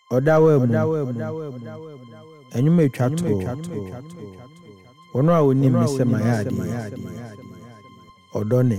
Odawe enyume twato ono a woni mese mayadi odone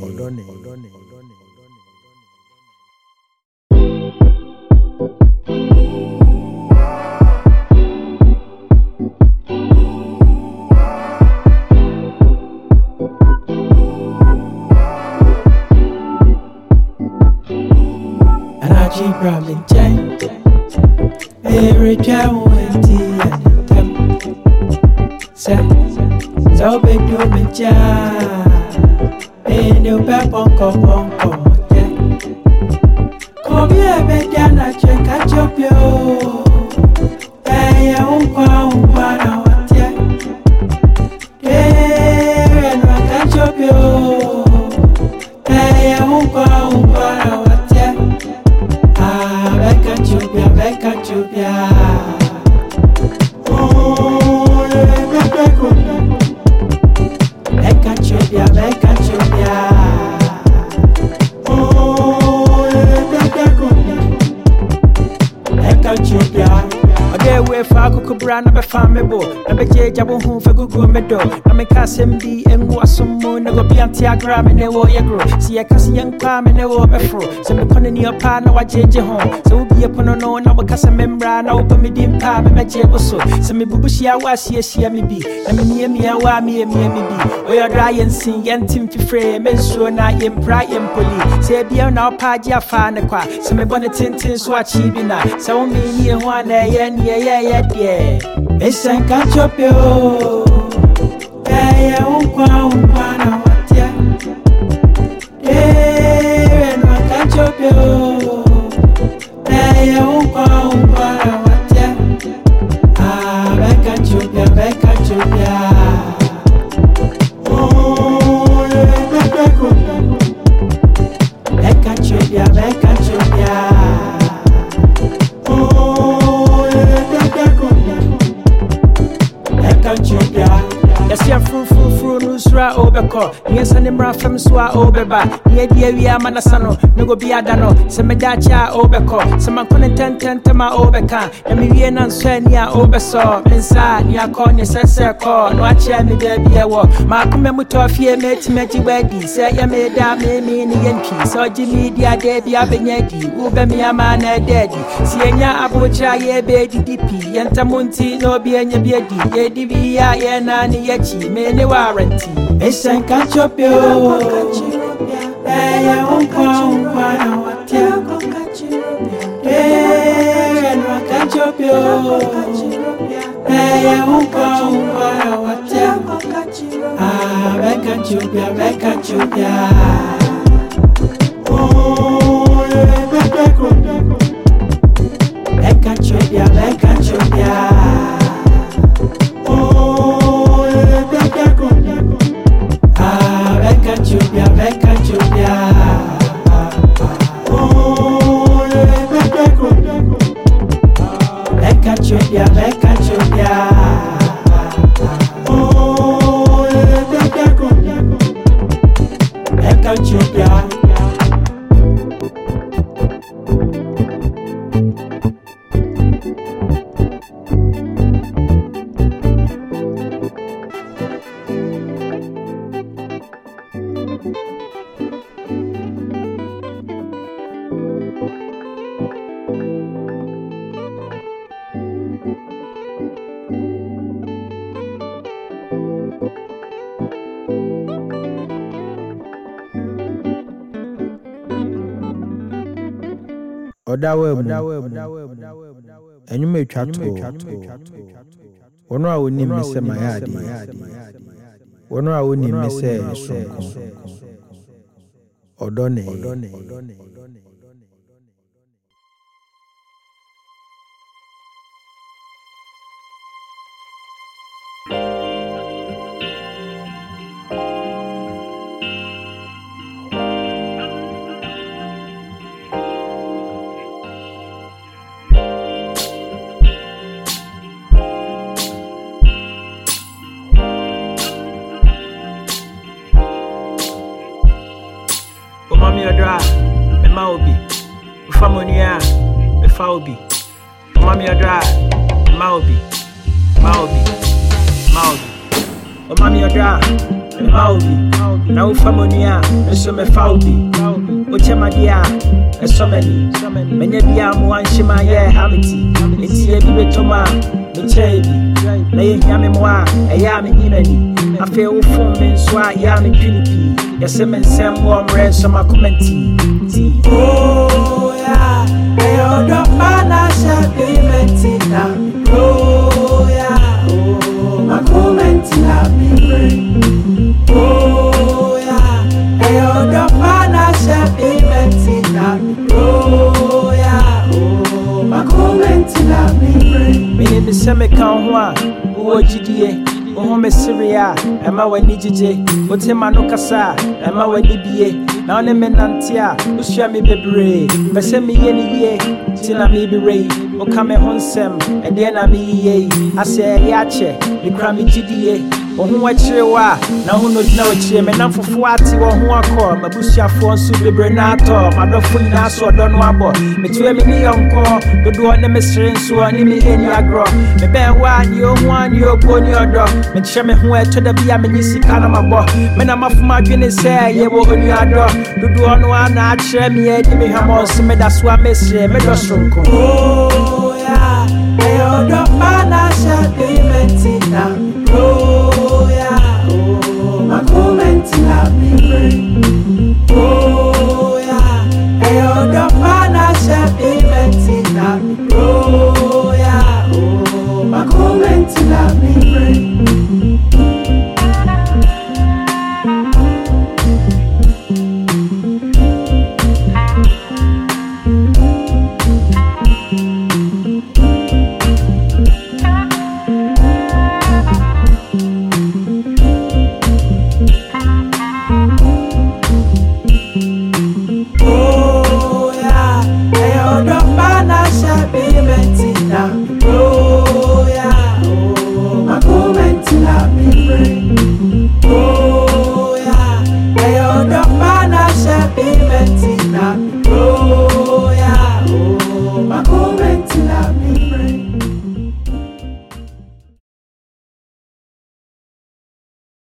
Anachi problem change. Every time we see them, say so big do me cha. And you back on come. Come here, baby, and I check catch up yo. Hey, umpa na watia. Hey, and I catch up yo. Hey, umpa na watia. Beka chupia. Oh, beka chupia. Oh, beka chupia. Ode we fa kukubra na be famebo. Na be jeja bo hu fe gugu medo. Na me kasem di engu asomo na go bianti agra me ne wo yegro. Si e kasi yanka me ne wo befro. Se me kone ni opa na wa jeje ho. Se wo bie pono no na wo kasa membra na wo pa me dimpa me jebo so. Se me bubushia wa sia me bi. Na me nie wa me bi. Oyo dra yensin yentim fifre me so na yempra yempoli. Se bia na opa ji afa ne kwa. Se me bone tintin so achi bi na. Se wo me ni ho na yeah. Listen, catch up yo. Yeah, umpa na watia. Yeah, no catch up yo. Yeah, umpa na watia. Beka chupia. Oh, beka chupia. Yes, you're fru nusra obeko. Yes, and Mra from Swa obeba. Ye dear manasano, no go be adano. Semedacha obeko. Some content ma obeka. And me and Swenia obeso. Inside, ya corn, yes, call. No, I chair me there be a walk. Markham Mutofia made wedi. Say, ya made that me in the Yankee. So Jimmy, dear Debbie Abenyedi. Ube me a man a daddy. Sienya Abuja, ye baby DP. Yantamunti, no be any beady. Ye divia, ye nani yachi. Me ne warranty. Listen, catch up yo. Hey, umpa na watia. Hey, no catch up yo. Hey, umpa na watia. Beka chupia. Oh, beka chupia. Beka chupia. Oh, beka chupia. Oh, beka chupia. Odawe enyume twato ono a woni mese mayadi ono a woni mese sonko odone Mami odra, me ma obi. Ufa monia, me fa obi. Mommy Odra, Maubi. Oh, Mammy Odra, Maubi. Now, Famonia, and so me Faubi. Ochemadia, a so many. Menebia, one shima, yeah, Hamity. It's a bit to ma, the chabi. Lay Yamimoa, a yammy imeni. I feel for me, so I yammy punipi. Yes, a man, Sam, warm red, so my commenting. Oh, yeah, I owe the man, I shall be menting. Oh, yeah, oh, my commenting, I'll be brave. Oh, yeah, I owe the man, I shall be menting. Oh, yeah, oh, my commenting, I'll be brave. Me in the semi-con, who are GDA. Oh, Syria, Emma when Nijije, what's him Manocasa, Emma when Nibie, now the menantia, who share me be but send me any year, till I may be ray, or come home sem, and then I me I say, Yache, the crammy GDA. Or who watch you are now who knows no chim and I'm for 40 or who I call my busha for super brenato, my dog for us or don't wabble. Between me uncle, but do on the mystery so I need me in your grow. Me bear one, you upon your dog. Me shame who I told the be a ministry kind of my boy. Men I'm off my goodness say, you will on your dog. Do on one, I share me, me, I'm also me, that's why I miss me, just